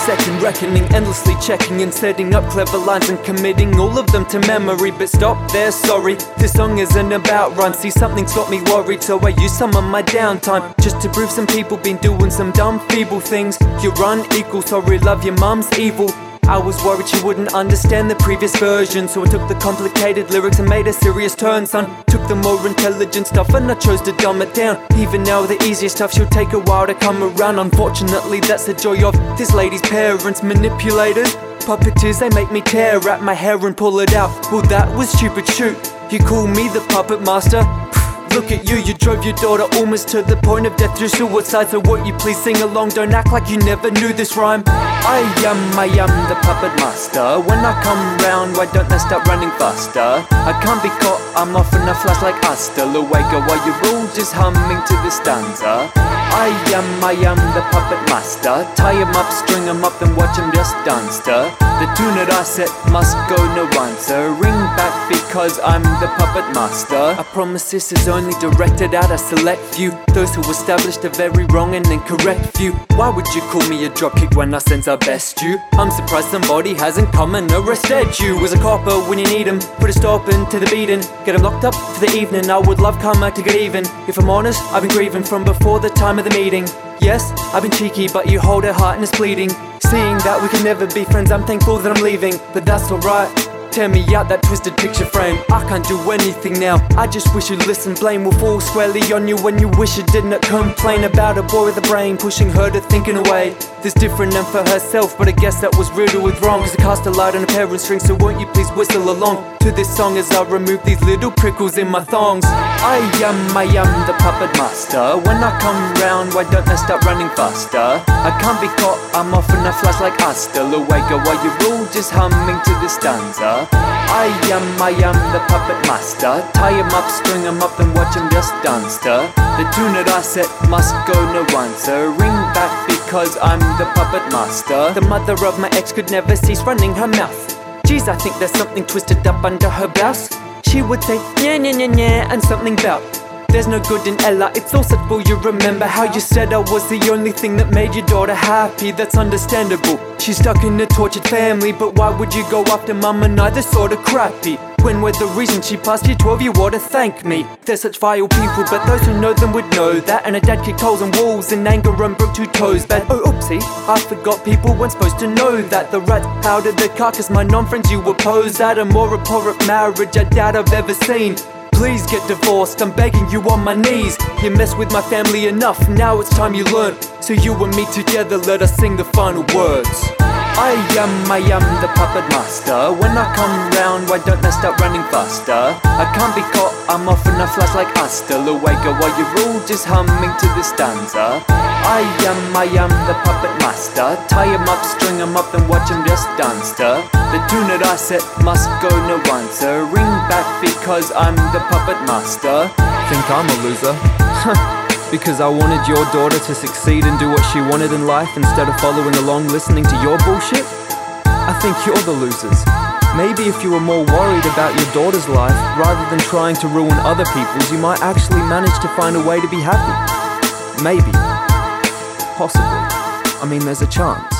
second reckoning, endlessly checking and setting up clever lines and committing all of them to memory. But stop there, sorry, this song isn't about rhyme. See, something's got me worried, so I use some of my downtime just to prove some people been doing some dumb, feeble things. You're unequal, sorry, love, your mum's evil. I was worried she wouldn't understand the previous version, so I took the complicated lyrics and made a serious turn, son. Took the more intelligent stuff and I chose to dumb it down. Even now the easier stuff she'll take a while to come around. Unfortunately that's the joy of this lady's parents. Manipulators, puppeteers, they make me tear at my hair and pull it out. Well, that was stupid, shoot. You call me the puppet master? Look at you drove your daughter almost to the point of death through suicide. So won't you please sing along, don't act like you never knew this rhyme. I am the puppet master. When I come round, why don't they start running faster? I can't be caught, I'm off in a flash like hasta la Vega, while you're all just humming to the stanza. I am the puppet master. Tie 'em up, string 'em up, then watch 'em just dance to the tune that I set must go no answer. Ring back because I'm the puppet master. I promise this is only directed at a select few, those who established a very wrong and incorrect view. Why would you call me a dropkick when I sense our best you? I'm surprised somebody hasn't come and arrested you. Was a copper when you need him, put a stop into the beating, get him locked up for the evening. I would love karma to get even. If I'm honest, I've been grieving from before the time of the meeting. Yes, I've been cheeky, but you hold her heart and it's bleeding. Seeing that we can never be friends, I'm thankful that I'm leaving, but that's alright. Tear me out that twisted picture frame. I can't do anything now, I just wish you'd listen. Blame will fall squarely on you when you wish you didn't. Complain about a boy with a brain, pushing her to thinking away. This different and for herself, but I guess that was riddled with wrong. Cause I cast a light on a pair of strings, so won't you please whistle along to this song as I remove these little prickles in my thongs. I am the puppet master. When I come round, why don't they start running faster? I can't be caught, I'm off in a flash like hasta la Vega, while you're all just humming to the stanza. I am the puppet master. Tie 'em up, string 'em up, then watch 'em just dance to the tune that I set must go no answer. Ring back because I'm the puppet master. The mother of my ex could never cease running her mouth. Geez, I think there's something twisted up under her blouse. She would say yeah, yeah, yeah, yeah, and something bout there's no good in Ella, it's all such bull. You remember how you said I was the only thing that made your daughter happy? That's understandable, she's stuck in a tortured family. But why would you go after mum and I? They're sorta crappy. When we're the reason she passed year 12, you ought to thank me. They're such vile people, but those who know them would know that. And her dad kicked holes in walls in anger and broke 2 toes. But oh oopsie, I forgot people weren't supposed to know that. The rats powdered the carcass, my non-friends you oppose. At a more abhorrent marriage I doubt I've ever seen. Please get divorced, I'm begging you on my knees. You messed with my family enough, now it's time you learn. So you and me together, let us sing the final words. I am the puppet master. When I come round, why don't they start running faster? I can't be caught, I'm off in a flash like hasta la Vega, while you're all just humming to the stanza. I am the puppet master. Tie 'em up, string 'em up, then watch 'em just dance to the tune that I set must go no answer. Ring back because I'm the puppet master. Think I'm a loser? Because I wanted your daughter to succeed and do what she wanted in life instead of following along listening to your bullshit? I think you're the losers. Maybe if you were more worried about your daughter's life rather than trying to ruin other people's, you might actually manage to find a way to be happy. Maybe. Possibly. I mean, there's a chance.